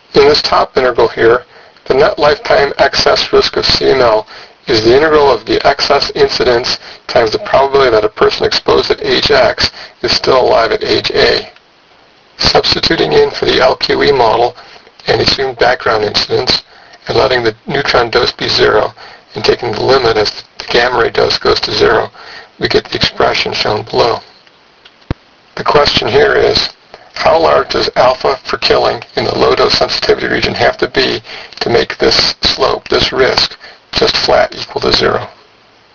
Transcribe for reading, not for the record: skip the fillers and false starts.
In this top integral here, the net lifetime excess risk of CML is the integral of the excess incidence times the probability that a person exposed at age X is still alive at age A. Substituting in for the LQE model and assumed background incidence, and letting the neutron dose be 0, and taking the limit as the gamma ray dose goes to 0, we get the expression shown below. The question here is, how large does alpha for killing in the low dose sensitivity region have to be to make this slope, this risk, just flat equal to 0?